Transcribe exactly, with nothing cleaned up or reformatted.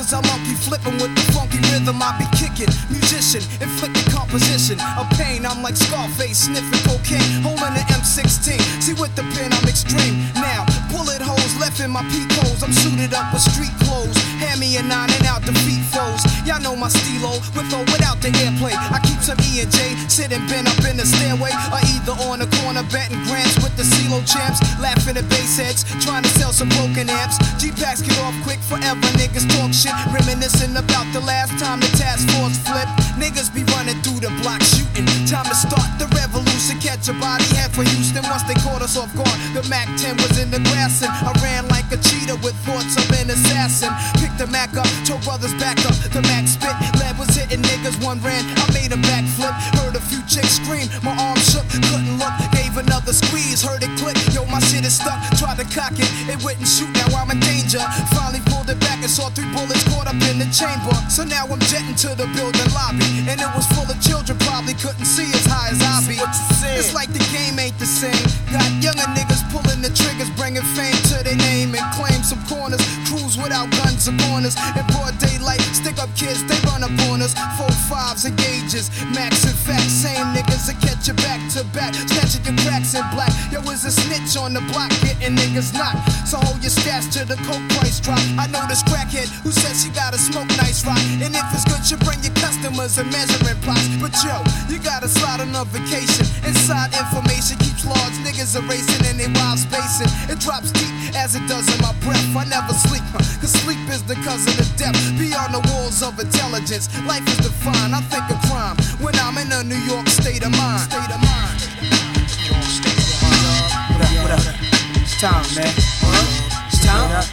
Cause I'm monkey flipping with the funky rhythm I be kicking. Musician, inflicting composition of pain. I'm like Scarface, sniffing cocaine, holding an M sixteen. See with the pen I'm extreme. Now, bullet holes left in my peak holes. I'm suited up with street clothes. Hand me a nine and out defeat foes. Y'all know my stilo, with or without the airplay. I keep some E and J, sitting bent up in the stairway, or either on the corner betting grants with the CeeLo champs, laughing at bass heads, trying to sell some broken amps. G-Packs get off quick forever, niggas talk shit, reminiscing about the last time the task force flipped. Niggas be running through the block shooting. Time to start the revolution, catch a body head for Houston. Once they caught us off guard, the Mac ten was in the grass and I ran like a cheetah with thoughts of an assassin. Picked the Mac up, told brothers back up. The Mac spit, lead was hitting niggas, one ran. I made a backflip, heard a few chicks scream. My arm shook, couldn't look, gave another squeeze, heard it click. Yo, my shit is stuck, tried to cock it, it wouldn't shoot. Now I'm in danger. Finally pulled it back and saw three bullets caught up in the chamber. So now I'm jetting to the building lobby, and it was full of children, probably couldn't see as high as I be. It's like the game ain't the same. Got younger niggas pulling the triggers, bringing fame to their name and claim some corners. Crews without guns or corners. In broad daylight, stick up kids, they run up on us. Four fives and gauges, max and facts. Same niggas that catch you back to back, snatching your cracks in black. Yo, is a snitch on the block, getting niggas knocked. So hold your stash till the coke price drop. I know this crackhead who says she gotta smoke nice rock, and if it's good, you bring your customers and measuring plots. But yo, you gotta slide on a vacation. Inside information keeps large niggas erasing and they wild spacing. It drops deep as it does in my breath. I never sleep, huh? Cause sleep is the cause of the depth. Beyond the walls of intelligence, life is defined. I think of crime when I'm in a New York state of mind. State of mind. New York state of mind. What up, what up? It's time, man. Huh? It's time.